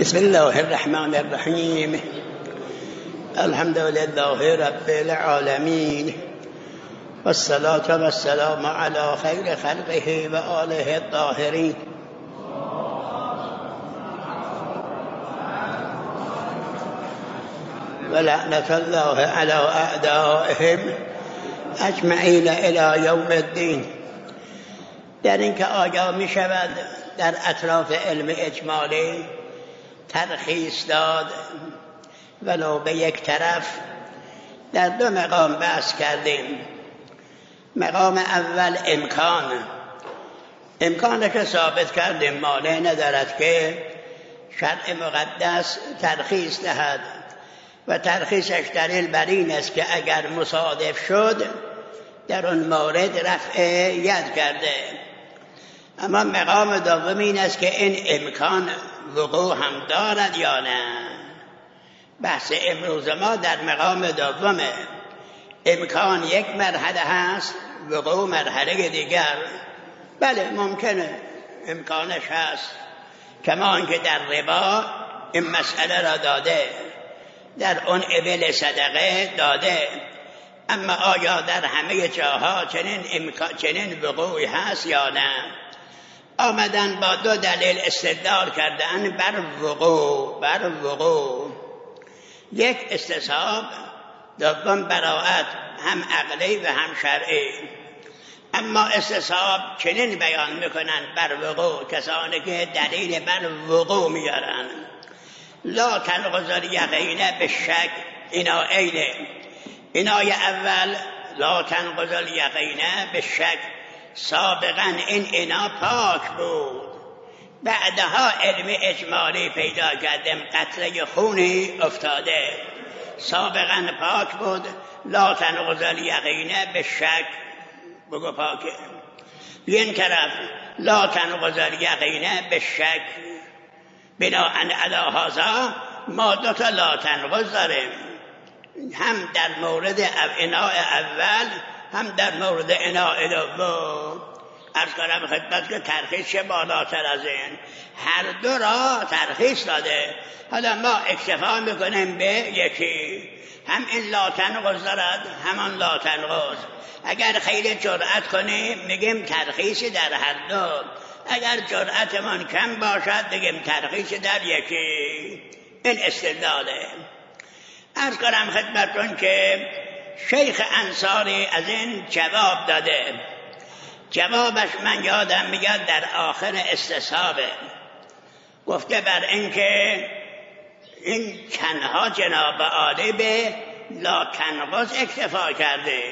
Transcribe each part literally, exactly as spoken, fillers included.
بسم الله الرحمن الرحیم. الحمد لله رب العالمین والصلاة والسلام على خیر خلقه و آله الطاهرین. و لعنت الله على اعدائهم اجمعین الی یوم الدین. در اینکه آیا می شود در اطراف علم اجمالی ترخیص داد ولو به یک طرف. در دو مقام بحث کردیم. مقام اول امکان امکانش رو ثابت کردیم، مانع ندارد که شرع مقدس ترخیص دهد و ترخیصش دلیل بر این است که اگر مصادف شد در اون مورد رفع ید کرده. اما مقام دوم این است که این امکان وقوع هم دارد یا نه. بحث امروز ما در مقام دومه. امکان یک مرحله هست، وقوع مرحله دیگر. بله ممکنه امکانش هست، کما آنکه در ربا این مسئله را داده، در اون ابل صدقه داده. اما آیا در همه جاها چنین امکان چنین وقوعی هست یا نه؟ آمدن با دو دلیل استدلال کردن بر وقوع بر وقوع یک استصحاب، دوم براءت، هم عقلی و هم شرعی. اما استصحاب چنین بیان میکنن بر وقوع کسانی که دلیل بر وقوع میارن. لا تنقض الیقین بالشک. اینا اینه اینای اول لا تنقض الیقین بالشک. سابقا این اینا پاک بود، بعدها علم اجمالی پیدا کردیم قطره خونی افتاده. سابقا پاک بود. لا تنقض الیقین بالشک، بگو پاکه. این طرف لا تنقض الیقین بالشک. بناء علی هذا ما دو تا لا تنقض داریم، هم در مورد اناء اول هم در مورد اناء دوم. عرض کنم خدمت که ترخیص بالاتر از این، هر دو را ترخیص داده. حالا ما اکتفا میکنیم به یکی، هم این لا تنقض دارد همان لا تنقض. اگر خیلی جرأت کنیم میگیم ترخیص در هر دو، اگر جرأتمان کم باشد بگیم ترخیص در یکی. این استدلاله. عرض کنم خدمتتون که شیخ انصاری از این جواب داده. جوابش من یادم میاد در آخر استصحابه. گفته بر اینکه این کنها جناب عالی به لا تنقض اکتفا کرده.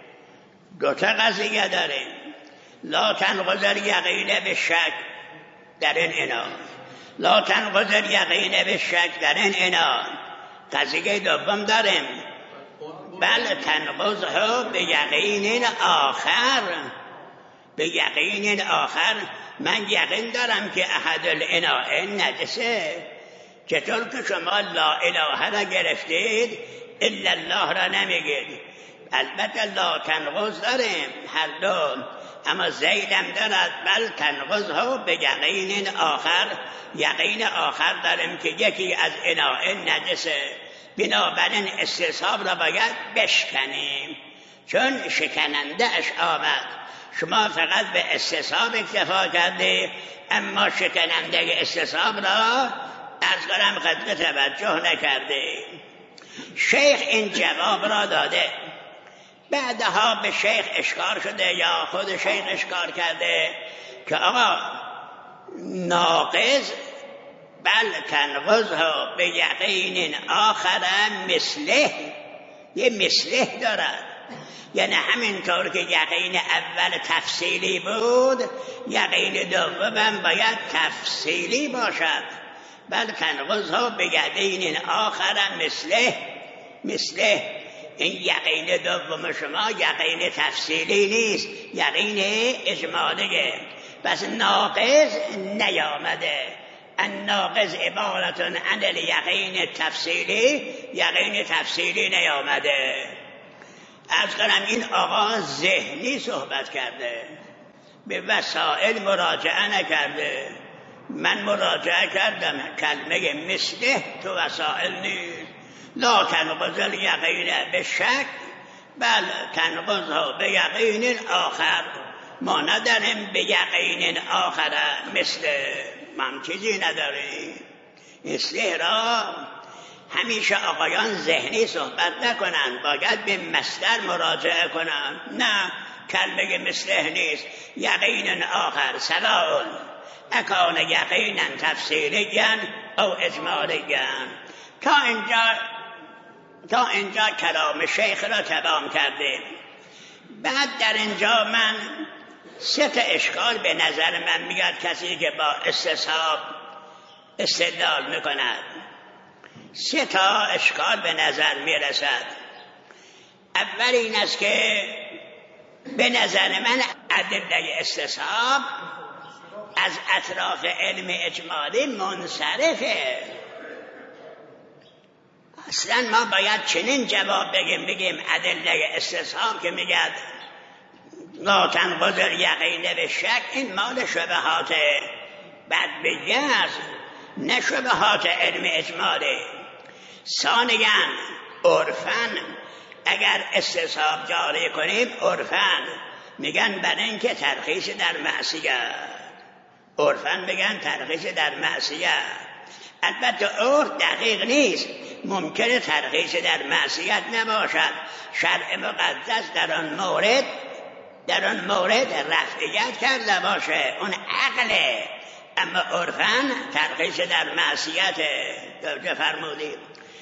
دوتا قضیه داریم، لا تنقض الیقین بالشک در این انا، لا تنقض الیقین بالشک در این انا. قضیه دوم داریم بل تنقضه به یقین آخر. به یقین آخر من یقین دارم که احد الاناء نجسه. چطور که شما لا اله را گرفتید الا الله را نمیگید؟ البته لا تنقض داریم هر دو، اما زیدم دارد بل تنقضه به یقین آخر. یقین آخر داریم که یکی از اناء نجسه. بنابراین استصحاب را باید بشکنیم، چون شکننده اش آمد. شما فقط به استصحاب اکتفا کرده، اما شکننده استصحاب را از کنم خدمت توجه نکرده. شیخ این جواب را داده. بعدها به شیخ اشکار شده یا خود شیخ اشکار کرده که آقا ناقض بل تنقضه به یقین آخر مثله، یه مثله دارد. یعنی همینطور که یقین اول تفصیلی بود، یقین دوم باید تفصیلی باشد. بل تنقضه به یقین آخر مثله. مثله این یقین دوم شما یقین تفصیلی نیست، یقین اجمالیه. پس ناقض نیامده. الناقض عبارت عن الیقین تفصیلی، یقین تفصیلی نیامده. عرض کنم این آقا ذهنی صحبت کرده، به وسائل مراجعه نکرده. من مراجعه کردم کلمه مثله تو وسائل نیست. لا تنقض الیقین به شک بل تنقض به یقین آخر. ما نداریم به یقین آخر مثل من چیزی نداریم. مثله را همیشه آقایان ذهنی صحبت نکنن، باید به مصدر مراجعه کنن. نه کلمه مثله نیست. یقین آخر سواء اکان یقینا تفصیلیا او اجمالیا. تا اینجا تا اینجا کلام شیخ را تمام کردیم. بعد در اینجا من سه تا اشکال به نظر من میاد کسی که با استصحاب استدلال میکند. سه تا اشکال به نظر میرسد. اول این است که به نظر من ادله استصحاب از اطراف علم اجمالی منصرفه. اصلا ما باید چنین جواب بگیم بگیم ادله استصحاب که میگد لا تنقض الیقین به شک، این مال شبهات بدبیه است، نه شبهات علم اجمالی. ثانیاً عرفاً اگر استصحاب جاری کنیم عرفاً میگن برای اینکه ترخیص در معصیت، عرفاً میگن ترخیص در معصیت. البته عرف دقیق نیست، ممکنه ترخیص در معصیت نباشد. شرع مقدس در آن مورد در آن مورد رفعیت کرده باشه، اون عقله، اما عرفاً ترخیص در معصیت. توجه فرمودید.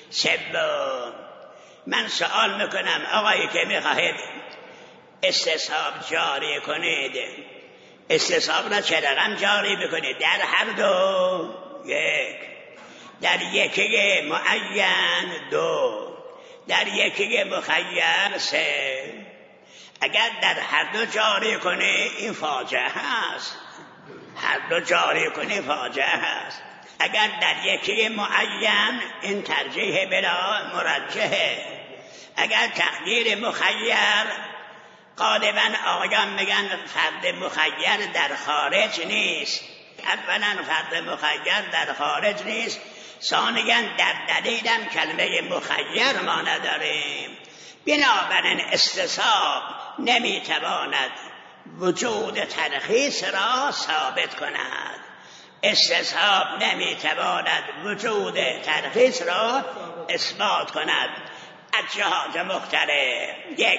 سوم من سوال میکنم آقایی که میخواهید استصحاب جاری کنید، استصحاب را چه رقم جاری بکنید؟ در هر دو یک، در یکی معین دو، در یکی مخیر سه. اگر در هر دو جاری کنی این فاجعه هست، هر دو جاری کنی فاجعه هست. اگر در یکی معین این ترجیح بلا مرجحه. اگر تقدیر مخیر غالبا آقایان میگن فرد مخیر در خارج نیست. اولا فرد مخیر در خارج نیست، ثانیاً در دلیلم کلمه مخیر ما نداریم. بنابراین استصحاب نمیتواند وجود ترخیص را ثابت کند. استصحاب نمیتواند وجود ترخیص را اثبات کند از جهات مختلف. یک،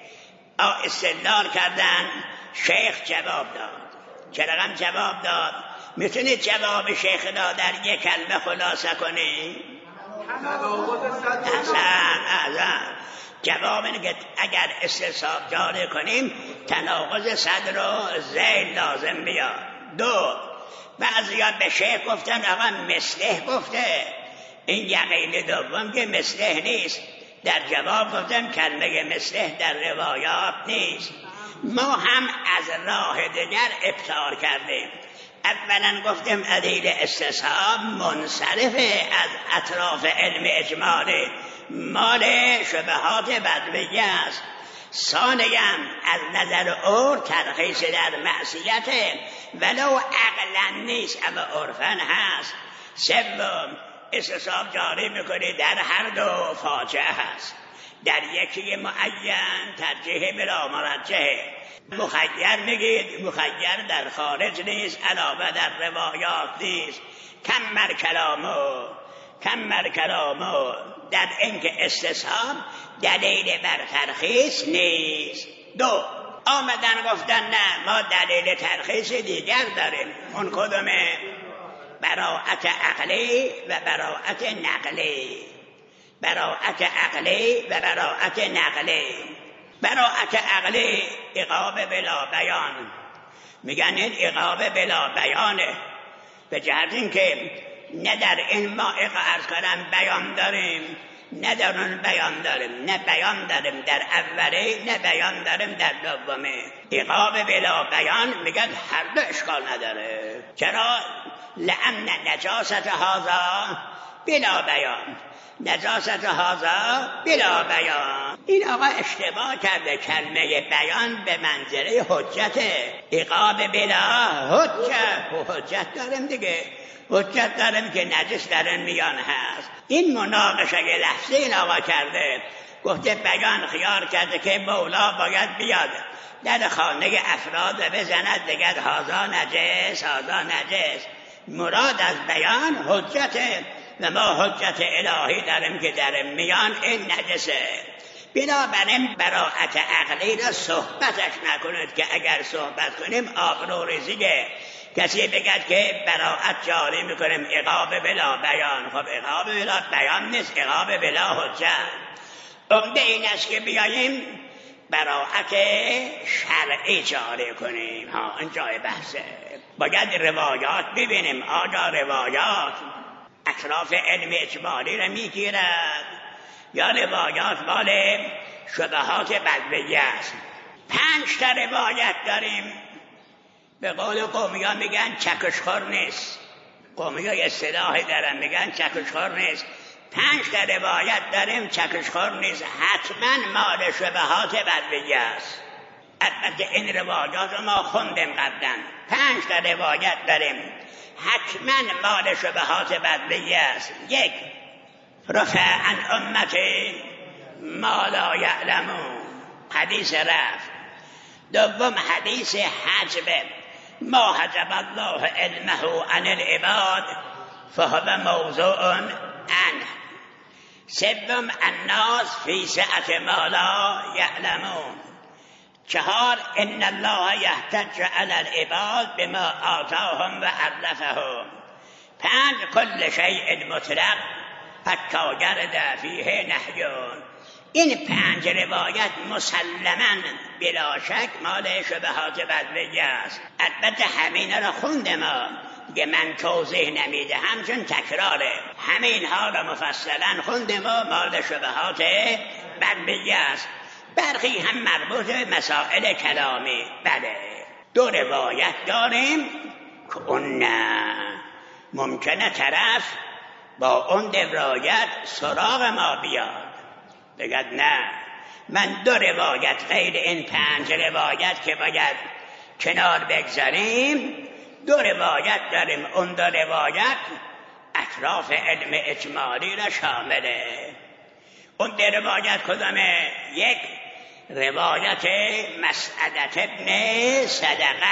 استدلال کردن، شیخ جواب داد. چه رقم جواب داد؟ میتونید جواب شیخ را در یک کلمه خلاصه کنید؟ احسن احسن. جواب اینه که اگر استصحاب جاری کنیم تناقض صدر و ذیل لازم میاد. دو، بعضیا به شیخ گفتن آقا مثله گفته، این یقین دوم که مثله نیست. در جواب گفتم کلمه مثله در روایات نیست. ما هم از راه دیگر ابطال کردیم. اولا گفتیم ادله استصحاب منصرفه از اطراف علم اجمالی، مال شبهات بدویه است. ثانیاً از نظر عرف ترخیص در معصیت ولو عقلا نیست اما عرفاً هست. سوم، استصحاب جاری میکنی در هر دو فاجعه هست. در یکی معین ترجیح بلا مرجحه. مخیر میگید، مخیر در خارج نیست، علاوه در روایات نیست. کمر کلامو کمر کلامو در اینکه استصحاب دلیل بر ترخیص نیست. دو، آمدن گفتن نه ما دلیل ترخیص دیگر داریم. اون کدومه؟ براءت عقلی و براءت نقلی. براءت عقلی و براءت نقلی. براءت عقلی عقاب بلا بیان، میگن این عقاب بلا بیانه، به جهت این که نه در این مائق عرض کردم بیان داریم نه در اون بیان داریم، نه بیان داریم در اوله نه بیان داریم در دومه. عقاب بلا بیان میگن هر دو اشکال نداره. چرا؟ لأن نجاست هذا بلا بیان، نجاست هذا بلا بیان. این آقا اشتباه کرده، کلمه بیان به منزله حجته. عقاب بلا حجت، حجت داریم دیگه، حجت داریم که نجس در این میان هست. این مناقشه لحظه این آقا کرده، گفته بیان خیار کرده که مولا باید بیاد در خانه افراد بزند دیگر هذا نجس هذا نجس. مراد از بیان حجته و ما حجت الهی داریم که در میان این نجسه. بنابراین براءت عقلی را صحبتش نکنید که اگر صحبت کنیم آبروریزیه. کسی بگد که براءت جاری میکنیم عقاب بلا بیان، خب عقاب بلا بیان نیست، عقاب بلا حجت. عمده این است که بیاییم براءت شرعی جاری کنیم. ها این جای بحثه. باید روایات ببینیم. آیا روایات اطراف علم اجمالی را میگیرد یا روایات مال شبهات بدویه است؟ پنج تا روایت داریم. به قول قومیان میگن چکشخور نیست. قومیان اصطلاحی دارن میگن چکشخور نیست. پنج تا روایت داریم چکشخور نیست، حتما مال شبهات بدویه است. البته این روایات ما خوندیم قبلا. پنج تا روایت داریم حتما مال شبهات بدویه است. یک، رفع عن امتی ما لا یعلمون، حدیث رفع. دوم حدیث حجب، ما حجب الله علمه عن العباد فهو موضوع عنه. سوم الناس فی سعت ما لا یعلمون. چهار ان الله یحتج علی العباد بما آتاهم و عرفهم. پنج کل شیء مطلق حتی گرد فیه نهیون. این پنج روایت مسلماً بلا شک مال شبهات بدویه است. البته همین را خوندم که من توضیح نمیده همچون تکراره. همین ها را مفصلا خوندم و مال شبهات بدویه است. برخی هم مربوط به مسائل کلامی. بله دو روایت داریم که اون نه ممکنه طرف با اون روایت سراغ ما بیاد بگد نه من دو روایت غیر این پنج روایت که باید کنار بگذاریم، دو روایت داریم. اون دو روایت اطراف علم اجمالی را شامله. اون دو روایت کدامه؟ یک، روایت مسعدت ابن صدقه.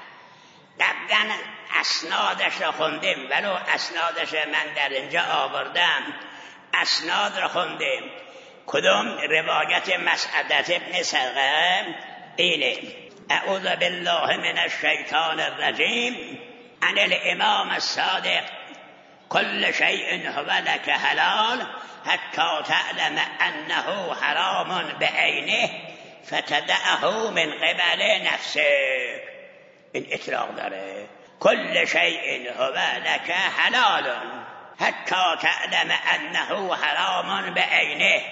قبلا اسنادش را خوندیم، ولو اسنادش من در اینجا آوردم. اسناد را خوندیم. کدام؟ روایت مسعدت ابن صدقه. اینه اعوذ بالله من الشیطان الرجیم عن الامام الصادق كل شيء هو لك حلال حتى تعلم انه حرام بعینه فتدعه من قبل نفسك. این اطلاق داره. كل شيء هو لك حلال حتى تعلم انه حرام بعینه.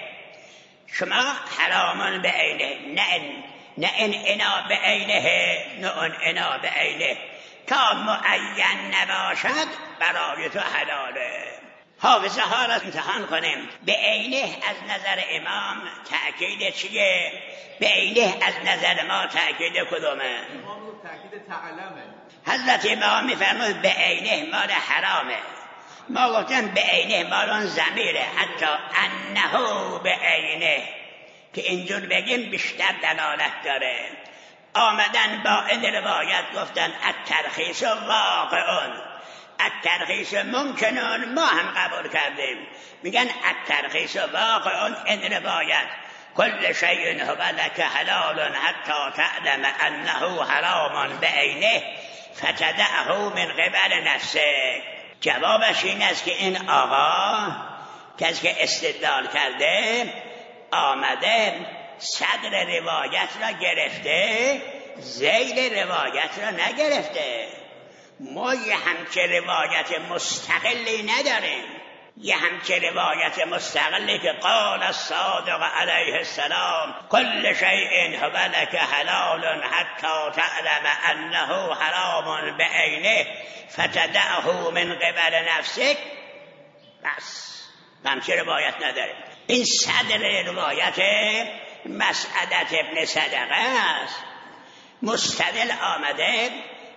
شما حرام بعینه، نه نه این انا بعینه، نه اون انا بعینه. تا معین نباشد برای تو حلاله. حافظه ها را امتحان کنیم. بعینه از نظر امام تأکید چیه؟ بعینه از نظر ما تأکید کدومه؟ تأکید تعلمه. حضرت امام میفرمود بعینه مال حرامه. ما گفتم بعینه مال اون ضمیره، حتی انه بعینه که اینجور بگیم بیشتر دلالت داره. آمدن با این روایت گفتن الترخیص واقعون، الترخیص ممکنون، ما هم قبول کردیم. میگن الترخیص واقعون این روایت کل شیء هو لک حلال حتی تعلم انه حرام بعینه فتدعه من قبل نفسک. جوابش این است که این آقا کسی که استدلال کرده آمده صدر روایت را گرفته، ذیل روایت را نگرفته. ما یه همچه روایت مستقلی نداریم. یه همچه روایت مستقلی که قال الصادق علیه السلام کل شیء هو لک حلال حتی تعلم انه حرام بعینه فتدعه من قبل نفسک. بس همچه روایت نداره. این صدر روایت مسعدة ابن صدقه است. مستدل آمده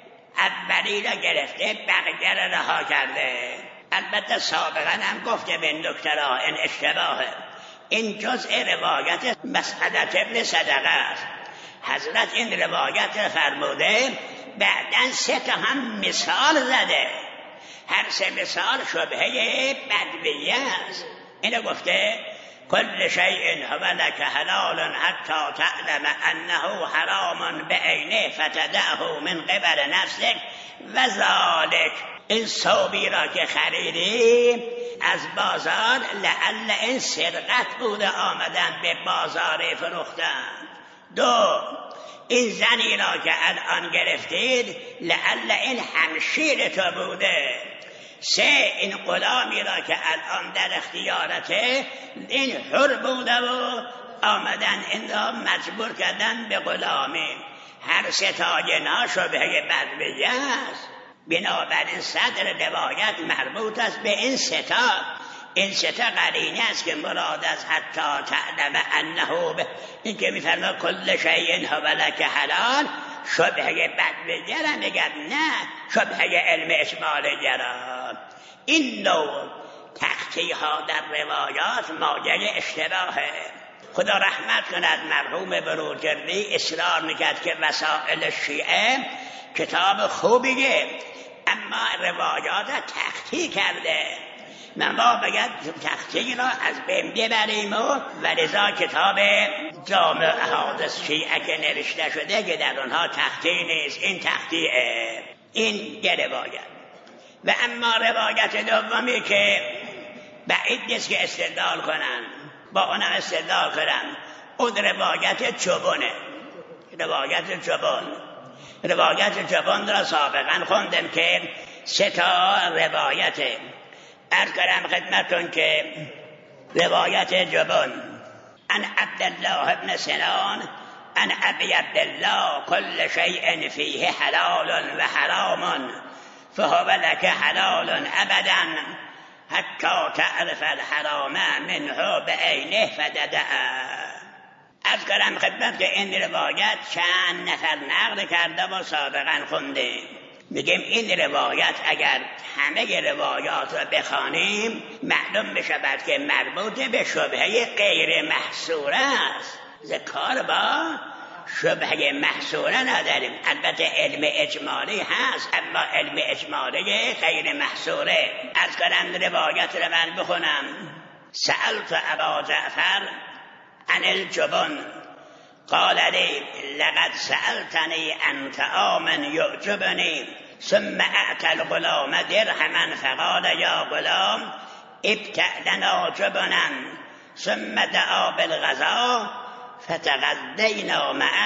اولی را گرفته بقیه را رها کرده. البته سابقا هم گفته به دکترها این اشتباهه. این جزء روایت مسعدة ابن صدقه است. حضرت این روایت را فرموده، بعدن سه تا هم مثال زده، هر سه مثال شبهه بدویه است. اینو گفته کل شیء هو لک حلال حتی تعلم انه حرام بعینه فتدعه من قبل نفسک و ذالک. این ثوبی را که خریدی از بازار، لعل این سرقت بوده آمدن به بازار فروختن. دو، این زنی را که الان گرفتید لعل این همشیر تو بوده. سه، این غلامی را که الان در اختیارته این حر بوده و آمدن این را مجبور کردن به غلامی. هر ستای نا شبهه بدویه است. بنابراین صدر روایت مربوط است به این ستا. این ستا قرینه است که مراد از حتی تعلم انه به این که میفرما کل شیء هو لک حلال شبهه بدویه را میگن، نه شبهه علم اجمالیه را. این نوع تختی ها در روایات مایه اشتباهه. خدا رحمت کند مرحوم بروجردی اصرار میکرد که وسائل شیعه کتاب خوبیه، اما روایات تختی کرده. ما باید تختی را از بین ببریم و ولذا کتاب جامع احادث شیعه که نوشته شده که در اونها تختی نیست، این تختیه. این یه روایت. و اما روایت دومی که بعید نیست که استدلال کنن، با اونم استدلال کنن، اون روایت جبونه. روایت جبون روایت جبون را سابقا خوندم که سه تا روایته. عرض کردم خدمتون که روایت جبون عن عبدالله ابن سنان عن ابی عبدالله کل شیء فیه حلال و حرام فهو لک حلال ابدا حتی تعرف الحرام منه بعینه فددعه. عرض کردم خدمت که این روایت چند نفر نقل کرده و سابقا خوندیم. میگیم این روایت اگر همه روایات را بخوانیم معلوم بشود که مربوط به شبهه غیر محصوره است. ذکر با شبهه محصوره نداریم. البته علم اجمالی هست، اما علم اجمالی غیر محصوره. از کنم روایت را من بخونم. سألت ابا جعفر عن الجبن قال لي لقد سألتني عن طعام يعجبني ثم أعطى الغلام درهما فقال يا غلام ابتع لنا جبنا ثم دعا بالغذاء فتغدينا معه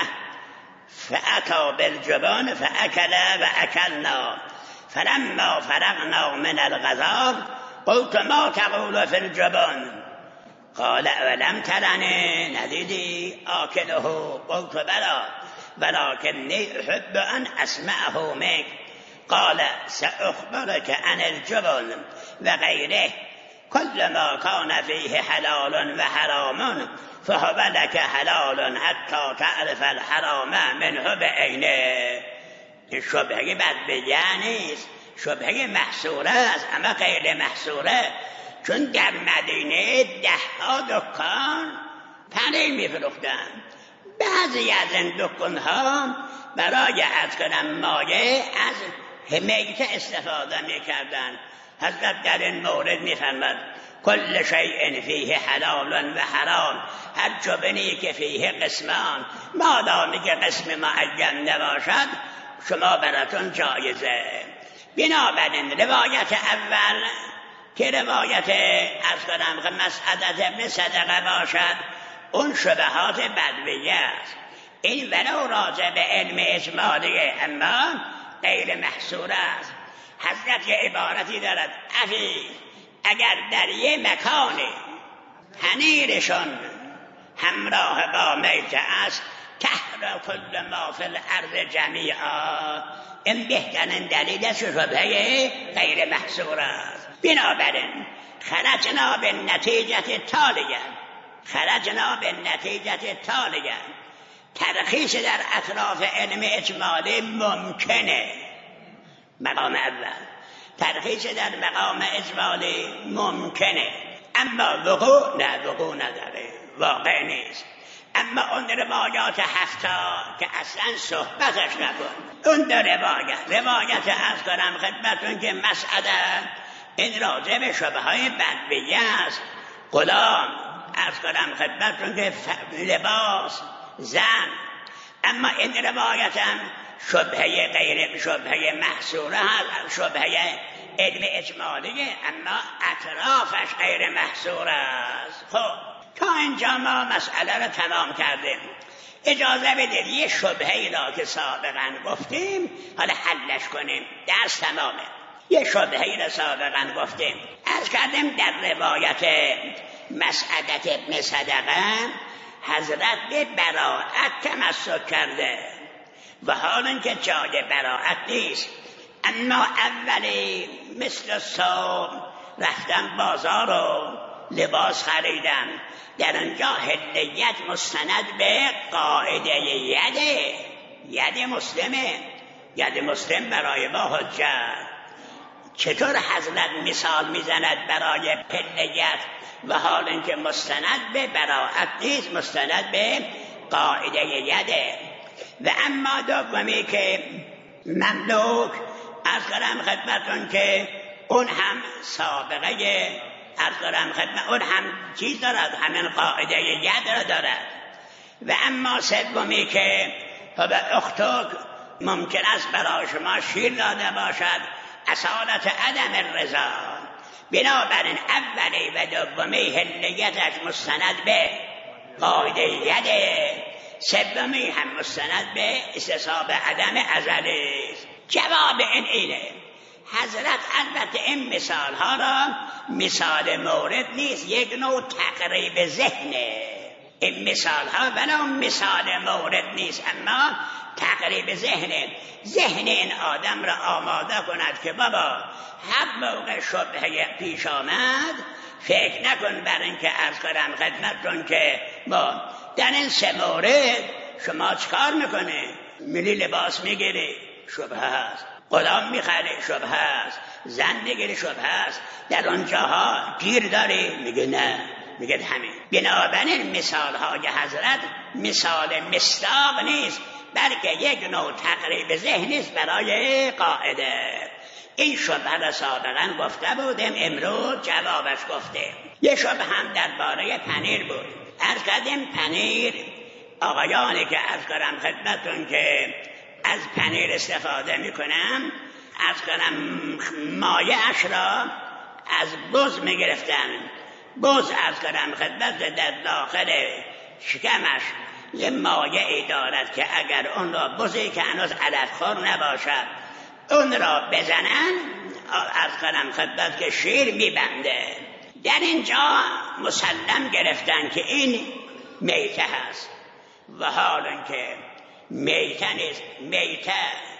فأتى بالجبن فأكل وأكلنا فلما فرغنا من الغذاء قلت ما تقول في الجبن قال اولم ترني ندیدی آکله؟ قلت بلا ولكني احب ان اسمعه منك قال سأخبرك عن الجبن وغيره كل ما كان فيه حلال وحرام فهو لك حلال حتى تعرف الحرام منه بعینه. این شبهه بدبیه نیست، شبهه محصوره است، اما غیر محصوره. چون در مدینه ده ها دکان پنیر میفروختن. بعضی از این دکان ها برای عرض کنم مایه از میته استفاده میکردن. حضرت در این مورد میفرماد کل شیء فیه حلال و حرام، هر جبنی که فیه قسمان مادامی که قسم معین نباشد شما براتون جایزه. بنابراین روایت اول که روایت از کنم که مسعدة ابن صدقه باشد اون شبهات بدویه است. این ولو راجع به علم اجمالیه اما غیر محصور است. حضرت یه عبارتی دارد افی اگر در یه مکانی پنیرشون همراه با میته است تحرا کل ما فی الارض جمیعا، این بهترین دلیل شبهه غیر محصور است. بنابراین خرجنا به نتیجت تالیا خرجنا به نتیجت تالیا ترخیص در اطراف علم اجمالی ممکنه. مقام اول ترخیص در مقام اجمالی ممکنه، اما وقوع نه، وقوع نداره، واقع نیست. اما اون روایات هفتا که اصلا صحبتش نکن، اون دو روایت روایت از کنم خدمتون که مسعده این راجع به شبه های بدویه است، غلام از کنم خدمتون که لباس زن، اما این روایت هم شبهه غیر شبهه محصوره هست، شبهه علم اجمالیه، اما اطرافش غیر محصوره است. خب تا اینجا ما مسئله رو تمام کردیم. اجازه بدید یه شبهه‌ای را که سابقا گفتیم حالا حلش کنیم، درس تمامه. یه شبهه‌ای را سابقا گفتیم، از کردیم در روایت مسعدة ابن صدقه حضرت به براءت تمسک کرده و حال اینکه جای براءت نیست، اما اولی مثل صوم رفتن بازار و لباس خریدن، در اونجا هدیت مستند به قاعده یده ید مسلمه، ید مسلم برای با حجت. چطور حضرت مثال میزند برای هدیت و حال اینکه مستند به براءت نیست، مستند به قاعده یده. و اما دومی که مملوک از کنم خدمتون که اون هم سابقه از کنم خدمت اون هم چیز دارد، همین قاعده ید را دارد. و اما سومی که اختوک ممکن است برای شما شیر داده باشد، اصالت عدم رضا. بنابراین اولی و دومی هدیتش مستند به قاعده یده، سومی هم مستند به استصحاب عدم ازلی. جواب این اینه حضرت البته این مثال ها را مثال مورد نیست، یک نوع تقریب ذهنه. این مثال ها بنا مثال مورد نیست، اما تقریب ذهنه. ذهن این آدم را آماده کند که بابا هر موقع شبهه پیش آمد فکر نکن بر اینکه عرض کنم خدمتتون که با در این سه مورد شما چکار میکنه؟ ملی لباس میگیری، شبهه هست. غلام میخری، شبهه هست. زن میگیری، شبهه هست. در اونجاها گیر داری، میگه نه، میگه همین. بنابراین مثال های حضرت مثال مصداق نیست، بلکه یک نوع تقریب ذهنی است برای قاعده. این شبهه را سابقا گفته بودیم، امروز جوابش گفته. یه شبهه هم درباره پنیر بود. عرض کردیم پنیر، آقایانی که عرض کنم خدمتون که از پنیر استفاده میکنم، عرض کنم مایه اش را از بز میگرفتن. بز عرض کنم خدمت در داخل شکمش یه مایه ای دارد که اگر اون را بزی که هنوز علفخور نباشد اون را بزنن، عرض کنم خدمت که شیر میبنده. در اینجا مسلم گرفتن که این میته هست و حال اینکه میته نیست. میته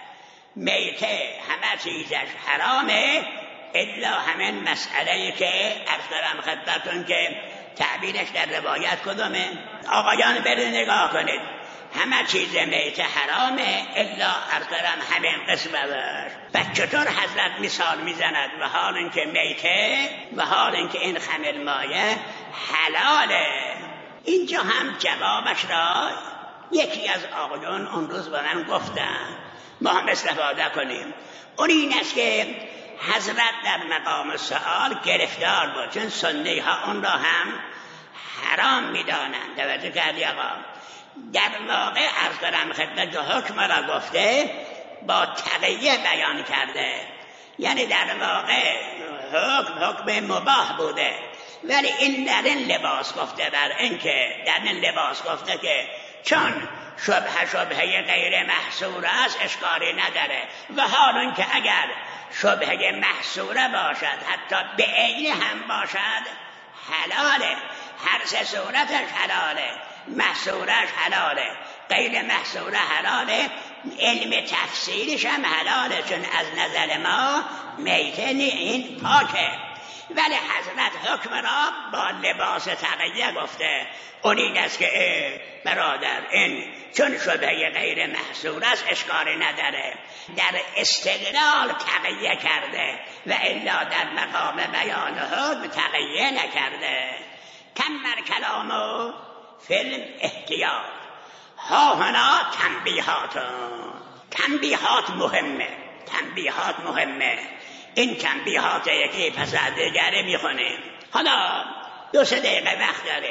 میته همه چیزش حرامه الا همین مسئله که عرض کنم خدمتون که تعبیرش در روایت کدومه؟ آقایان برید نگاه کنید، همه چیز میته حرامه الا عرض کنم همین قسمتش. و چطور حضرت مثال میزند و حال اینکه میته و حال اینکه این خمر مایه حلاله. اینجا هم جوابش را یکی از آقایان اون روز به من گفتن، ما هم استفاده کنیم. اون این است که حضرت در مقام سؤال گرفتار بود، چون سنی ها اون را هم حرام میدانند. توجه کردی آقا؟ در واقع عرض کنم خدمت حکم را گفته با تقیه بیان کرده، یعنی در واقع حکم حکم مباح بوده، ولی این در این لباس گفته، بر اینکه در این لباس گفته که چون شبهه شبهه غیر محصور است اشکالی نداره، و حال اون که اگر شبهه محصوره باشد حتی به عین هم باشد حلاله. هر سه صورتش حلاله، محصورش حلاله، غیر محصوره حلاله، علم تفسیرش هم حلاله، چون از نظر ما میته این پاکه. ولی حضرت حکم را با لباس تقیه گفته. اون این است که برادر این چون شبهه غیر محصور است اشکالی نداره، در استدلال تقیه کرده و الا در مقام بیان حکم تقیه نکرده. کمر کلامو فیلم احتیاط ها هنا تنبیهات. تنبیهات مهمه، تنبیهات مهمه. این تنبیهات یکی پس از دیگری میخونیم. حالا دو سه دقیقه وقت داریم.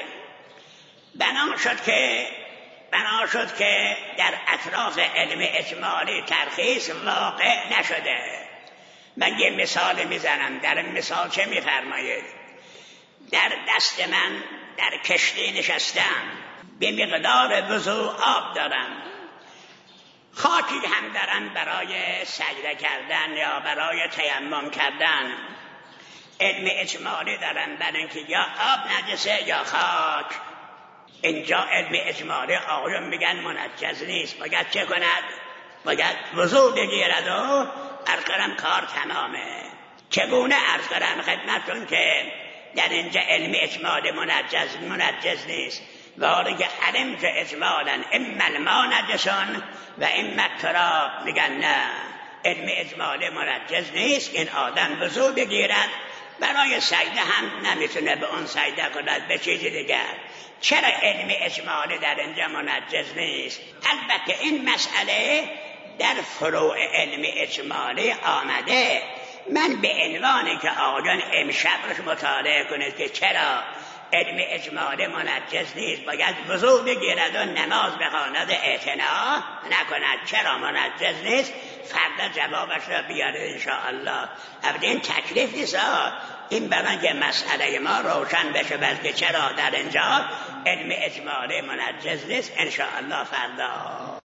بنا شد که بنا شد که در اطراف علم اجمالی ترخیص واقع نشده. من یه مثال میزنم. در مثال چه میفرمایید؟ در دست من در کشتی نشستم، به مقدار وضو آب دارم، خاکی هم دارم برای سجده کردن یا برای تیمم کردن. علم اجمالی دارم برای اینکه یا آب نجسه یا خاک. اینجا علم اجمالی آقایون میگن منجس نیست، باید چه کند؟ باید وضو بگیرد و عرض کنم کار تمامه. چگونه عرض کنم خدمتتون که در اینجا علم اجمالی منجس منجس نیست، ولی که علم که اجمالا اما الماء نجسون و اما التراب. میگن نه، علم اجمالی منجس نیست. این آدم وضو بگیرد، برای سجده هم نمیتونه به اون سجده کند، به چیزی دیگر. چرا علم اجمالی در اینجا منجس نیست؟ البته این مسئله در فروع علم اجمالی آمده. من به عنوانی که آقایان امشب روش مطالعه کنید که چرا علم اجمالی منجس نیست، باید وضو بگیرد و نماز بخواند، اعتنا نکند. چرا منجس نیست؟ فردا جوابش را بیارید انشاءالله. البته این تکلیف نیست، این برای که مسئله ما روشن بشه، بلکه چرا در اینجا علم اجمالی منجس نیست انشاءالله فردا.